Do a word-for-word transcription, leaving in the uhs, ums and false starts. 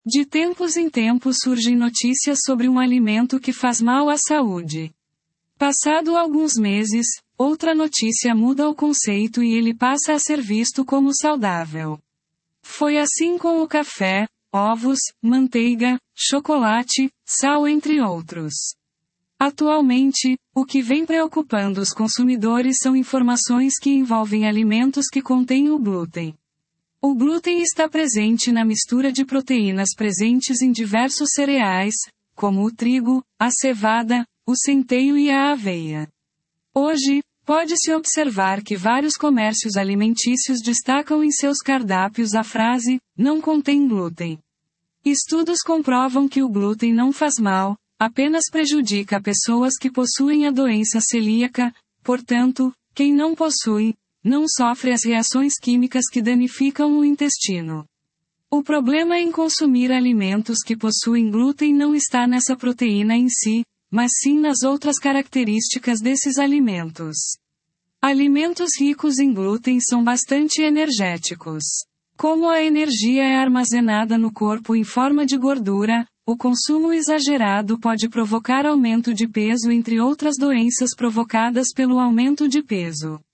De tempos em tempos surgem notícias sobre um alimento que faz mal à saúde. Passado alguns meses, outra notícia muda o conceito e ele passa a ser visto como saudável. Foi assim com o café, ovos, manteiga, chocolate, sal entre outros. Atualmente, o que vem preocupando os consumidores são informações que envolvem alimentos que contêm o glúten. O glúten está presente na mistura de proteínas presentes em diversos cereais, como o trigo, a cevada, o centeio e a aveia. Hoje, pode-se observar que vários comércios alimentícios destacam em seus cardápios a frase, não contém glúten. Estudos comprovam que o glúten não faz mal, apenas prejudica pessoas que possuem a doença celíaca, portanto, quem não possui, não sofre as reações químicas que danificam o intestino. O problema em consumir alimentos que possuem glúten não está nessa proteína em si, mas sim nas outras características desses alimentos. Alimentos ricos em glúten são bastante energéticos. Como a energia é armazenada no corpo em forma de gordura, o consumo exagerado pode provocar aumento de peso, entre outras doenças provocadas pelo aumento de peso.